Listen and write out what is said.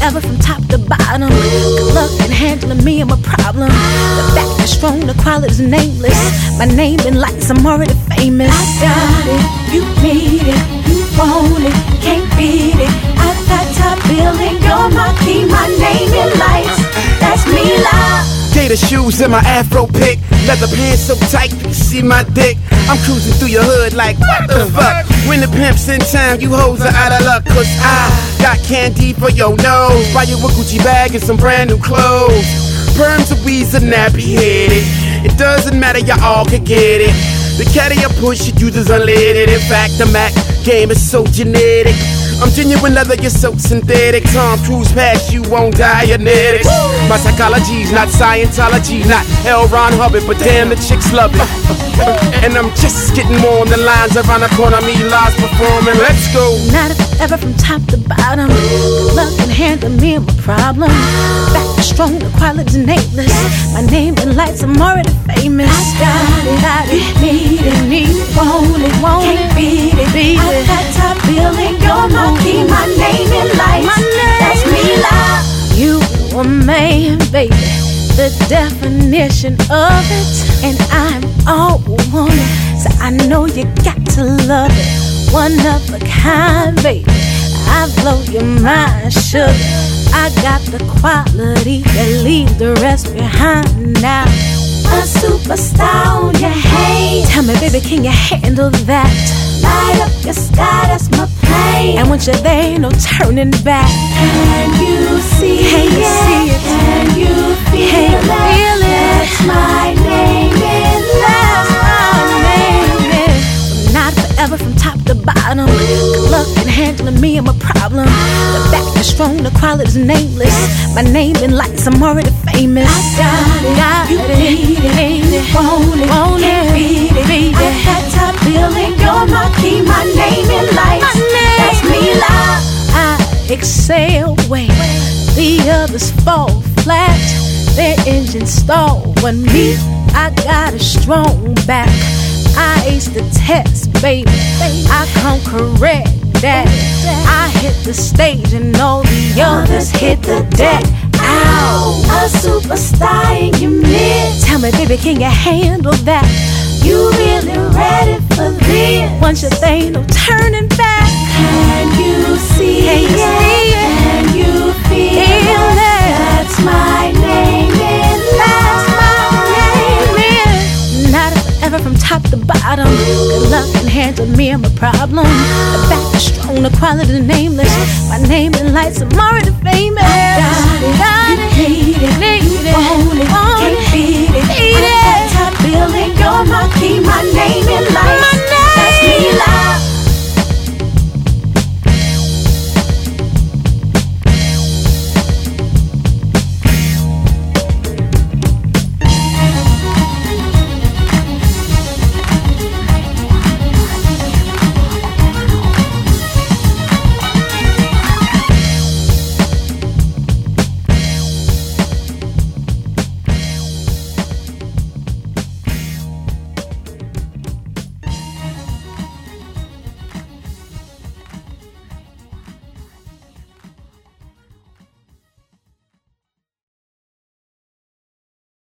forever from top to bottom. Good luck in handling me, I'm a problem. The fact is strong, the quality's nameless. My name in lights, I'm already famous. I got it, you need it, you want it, can't beat it. I got top billing, you're my key, my name in lights. That's me, love. Gator shoes and my afro pick, leather pants so tight you can see my dick. I'm cruising through your hood like what the fuck. When the pimp's in town, you hoes are out of luck. Cause I got candy for your nose. Buy you a Gucci bag and some brand new clothes. Perms and weeds are nappy headed. It doesn't matter, y'all all can get it. The caddy I push it uses unleaded. In fact, the Mac game is so genetic. I'm genuine leather, you're so synthetic. Tom Cruise past you on Dianetics. My psychology's not Scientology, not L. Ron Hubbard, but damn, the chicks love it. And I'm just getting more on the lines around the corner, me lies performing. Let's go. Not forever from top to bottom. Good luck in handling me, I'm a problem. Back is strong, the quality's nameless. My name in lights, I'm already famous. I got it, need it, want it, can't beat it, I got top billing, you're my key, my name in lights. That's me, love. You a man, baby, the definition of it. And I'm all on it, so I know you got to love it. One of a kind, baby, I blow your mind, sugar. I got the quality that leaves the rest behind now. A superstar on your hate. Tell me, baby, can you handle that? Light up your sky, that's my plane. And once you're there, ain't no turning back. Can you see it? Can you feel it? That's my name in life. Not forever from top to bottom. Good luck in handling me, I'm a problem. The fact is strong, the quality's nameless. My name in lights, I'm already famous. I got it, need it, want it, can't beat it. I got top billing, you're my key, my name in lights. That's me, love. I excel, wait, the others fall flat. Their engines stall. When me, I got a strong back. I ace the test, baby. I come correct that. I hit the stage and all the others hit the deck. Ow, a superstar in your midst. Tell me, baby, can you handle that? You really ready for this? Once you think, no turning back. Can you see it? Can you feel it? That's my name in life. Not forever from top to bottom. Good luck in handling me, I'm a problem. The fact is strong, the quality is nameless. My name in lights, I'm already famous. Got it, need it, want it, can't beat it. I got top billing, you're my key, my name in lights.